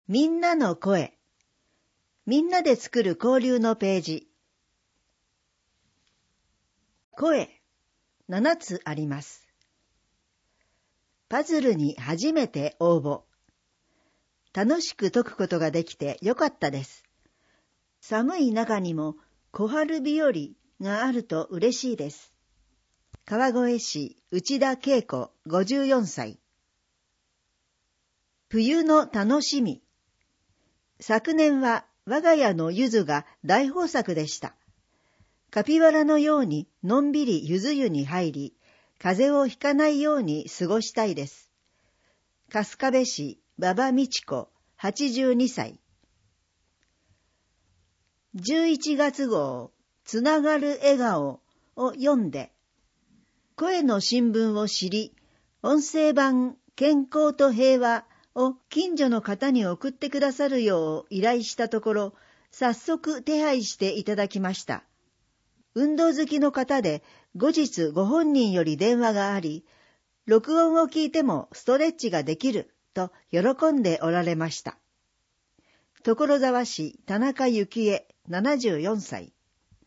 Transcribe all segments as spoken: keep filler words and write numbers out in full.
みんなの声。みんなで作る交流のページ。声、ななつあります。パズルに初めて応募。楽しく解くことができてよかったです。寒い中にも小春日和があると嬉しいです。川越市内田恵子ごじゅうよんさい。冬の楽しみ。昨年は我が家の柚子が大豊作でした。カピバラのようにのんびり柚子湯に入り、風邪をひかないように過ごしたいです。春日部市馬場美智子はちじゅうにさい。じゅういちがつ号つながる笑顔を読んで、声の新聞を知り、音声版健康と平和を近所の方に送ってくださるよう依頼したところ、早速手配していただきました。運動好きの方で後日ご本人より電話があり、録音を聞いてもストレッチができると喜んでおられました。所沢市田中幸恵ななじゅうよんさい。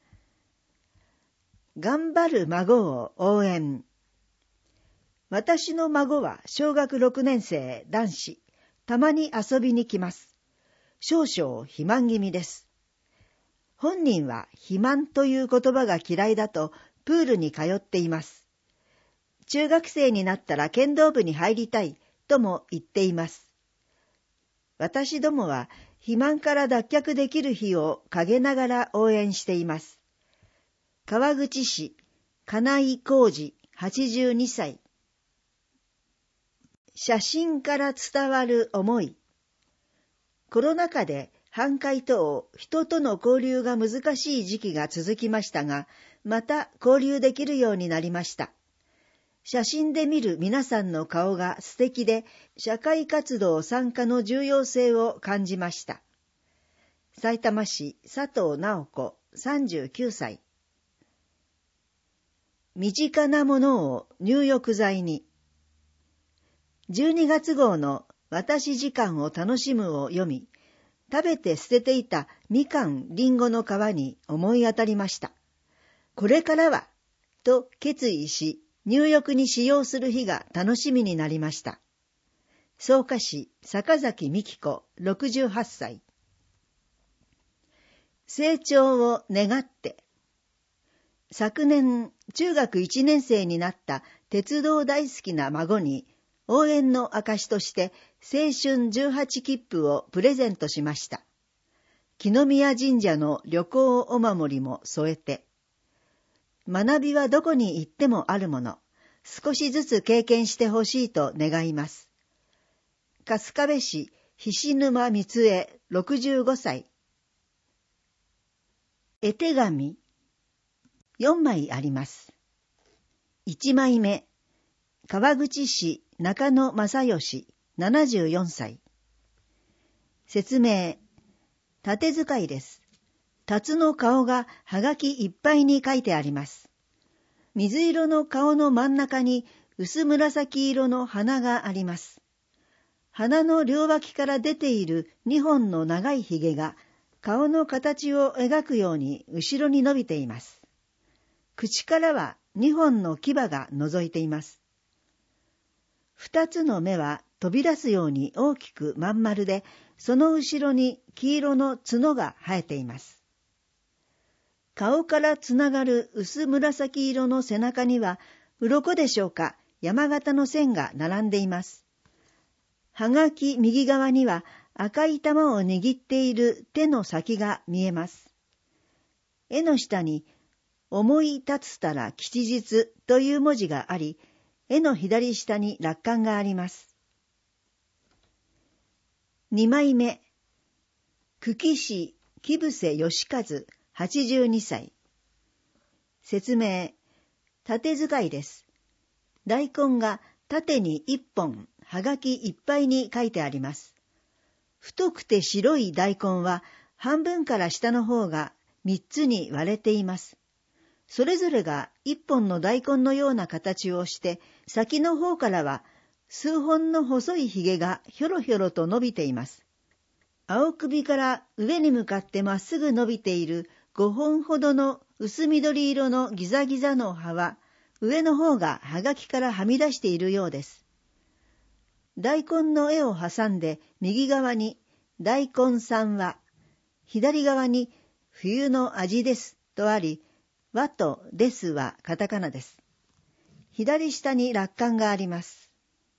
頑張る孫を応援。私の孫は小学ろくねん生男子。たまに遊びに来ます。少々肥満気味です。本人は肥満という言葉が嫌いだとプールに通っています。中学生になったら剣道部に入りたいとも言っています。私どもは肥満から脱却できる日を陰ながら応援しています。川口市金井浩二はちじゅうにさい。写真から伝わる思い。コロナ禍で半壊等人との交流が難しい時期が続きましたが、また交流できるようになりました。写真で見る皆さんの顔が素敵で、社会活動参加の重要性を感じました。さいたま市佐藤直子さんじゅうきゅうさい。身近なものを入浴剤に。じゅうにがつ号の私時間を楽しむを読み、食べて捨てていたみかん、りんごの皮に思い当たりました。これからは、と決意し、入浴に使用する日が楽しみになりました。草加市坂崎美希子ろくじゅうはっさい。成長を願って。昨年、中学いちねん生になった鉄道大好きな孫に、応援の証として青春じゅうはち切符をプレゼントしました。木宮神社の旅行お守りも添えて。学びはどこに行ってもあるもの、少しずつ経験してほしいと願います。春日部市菱沼光恵ろくじゅうごさい。絵手紙よんまいあります。いちまいめ、川口市中野正義ななじゅうよんさい。説明、縦使いです。辰の顔がはがきいっぱいに書いてあります。水色の顔の真ん中に薄紫色の鼻があります。鼻の両脇から出ているにほんの長いひげが顔の形を描くように後ろに伸びています。口からはにほんの牙が覗いています。二つの目は飛び出すように大きくまん丸で、その後ろに黄色の角が生えています。顔からつながる薄紫色の背中には、鱗でしょうか、山形の線が並んでいます。はがき右側には赤い玉を握っている手の先が見えます。絵の下に、思い立つたら吉日という文字があり、絵の左下に落款があります。にまいめ、久喜市木伏義和はちじゅうにさい。説明、縦使いです。大根が縦にいっぽん、はがきいっぱいに書いてあります。太くて白い大根は半分から下の方がみっつに割れています。それぞれが一本の大根のような形をして、先の方からは数本の細いひげがひょろひょろと伸びています。 青首から上に向かってまっすぐ伸びているごほんほどの薄緑色のギザギザの葉は、上の方がはがきからはみ出しているようです。大根の絵を挟んで右側に大根さんは、左側に冬の味ですとあり、和とですはカタカナです。左下に落款があります。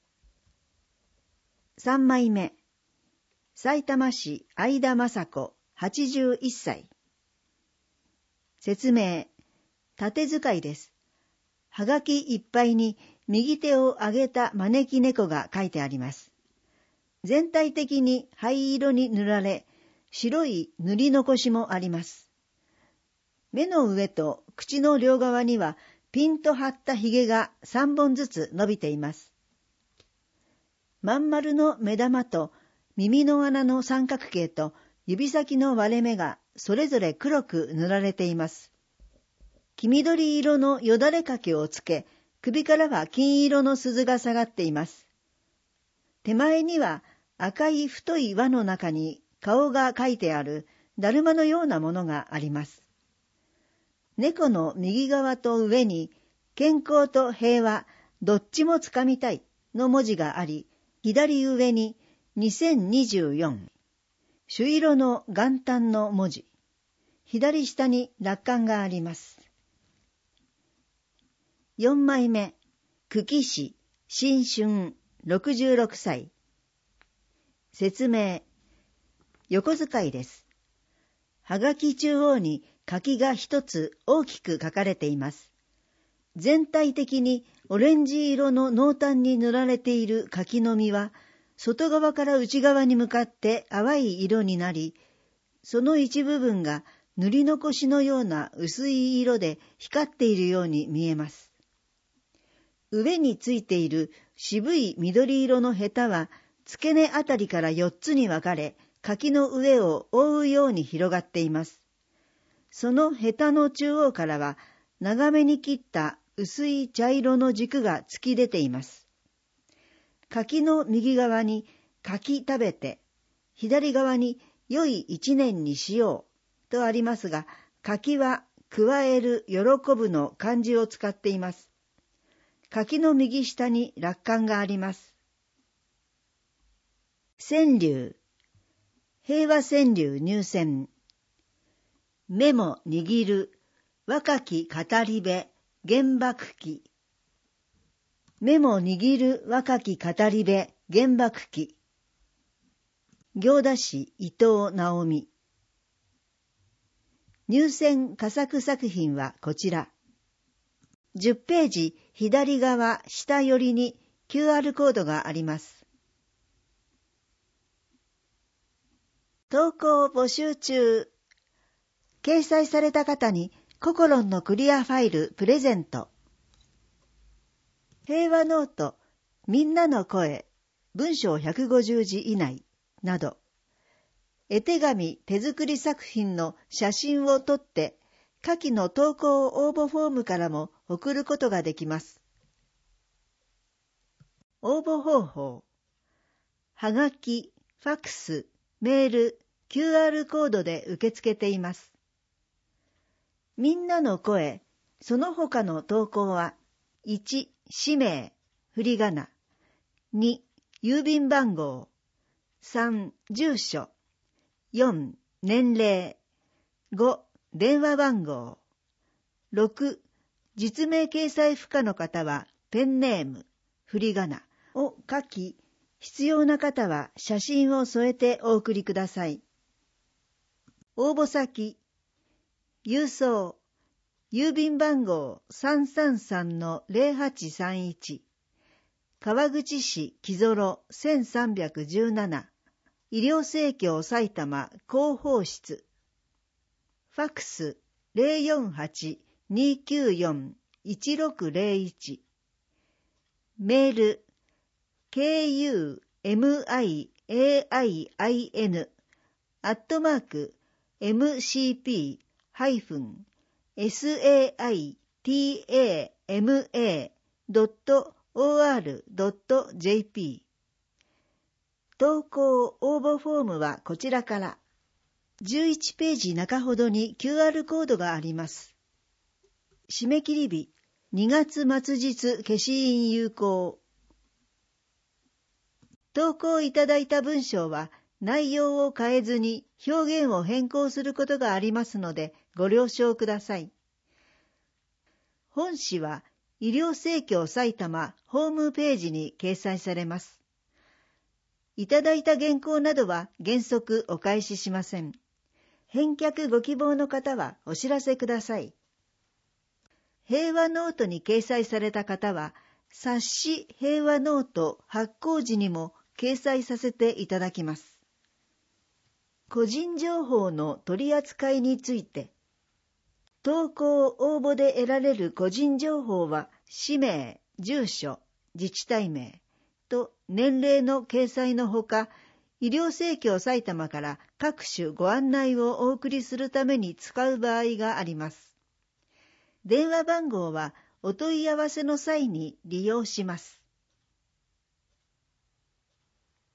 さんまいめ、さいたま市相田雅子はちじゅういっさい。説明、縦使いです。はがきいっぱいに右手を上げた招き猫が書いてあります。全体的に灰色に塗られ、白い塗り残しもあります。目の上と口の両側にはピンと張ったひげがさんぼんずつ伸びています。まん丸の目玉と耳の穴の三角形と指先の割れ目がそれぞれ黒く塗られています。黄緑色のよだれかけをつけ、首からは金色の鈴が下がっています。手前には赤い太い輪の中に顔が描いてあるだるまのようなものがあります。猫の右側と上に健康と平和、どっちもつかみたいの文字があり、左上ににせんにじゅうよん、朱色の元旦の文字、左下に落款があります。よんまいめ、久喜市新春ろくじゅうろくさい。説明、横使いです。はがき中央に柿が一つ大きく書かれています。全体的にオレンジ色の濃淡に塗られている柿の実は、外側から内側に向かって淡い色になり、その一部分が塗り残しのような薄い色で光っているように見えます。上についている渋い緑色のヘタは、付け根あたりからよっつに分かれ、柿の上を覆うように広がっています。そのヘタの中央からは、長めに切った薄い茶色の軸が突き出ています。柿の右側に柿食べて、左側に良い一年にしようとありますが、柿は加える喜ぶの漢字を使っています。柿の右下に落款があります。川柳、平和川柳入選。目も握る若き語り部原爆記。目も握る若き語り部原爆記。行田市伊藤直美。入選佳作作品はこちら。じゅっページ左側下寄りに キューアール コードがあります。投稿募集中。掲載された方にココロンのクリアファイルプレゼント。平和ノート、みんなの声、文章ひゃくごじゅうじ以内など、絵手紙手作り作品の写真を撮って、下記の投稿応募フォームからも送ることができます。応募方法。はがき、ファックス、メール、キューアール コードで受け付けています。みんなの声、その他の投稿は、いち、氏名、振り仮名、に、郵便番号、さん、住所、よん、年齢、ご、電話番号、ろく、実名掲載不可の方はペンネーム、振り仮名を書き、必要な方は写真を添えてお送りください。応募先、郵送、郵便番号 さんさんさんのゼロはちさんいち、川口市木園せんさんびゃくじゅうなな、医療生協埼玉広報室。ファックス ゼロよんはち にきゅうよん いちろくゼロいち。メール ケーユーエムアイエーアイアイエヌ アットマーク エムシーピー ハイフン エスエーアイティーエーエムエー ドットオーアール ドット ジェーピー投稿応募フォームはこちらから。じゅういちページ中ほどに キューアール コードがあります。締め切り日、にがつ末日消印有効。投稿いただいた文章は内容を変えずに表現を変更することがありますのでご了承ください。本誌は医療生協埼玉ホームページに掲載されます。いただいた原稿などは原則お返ししません。返却ご希望の方はお知らせください。平和ノートに掲載された方は、冊子平和ノート発行時にも掲載させていただきます。個人情報の取り扱いについて、投稿応募で得られる個人情報は、氏名、住所、自治体名と年齢の掲載のほか、医療生協埼玉から各種ご案内をお送りするために使う場合があります。電話番号はお問い合わせの際に利用します。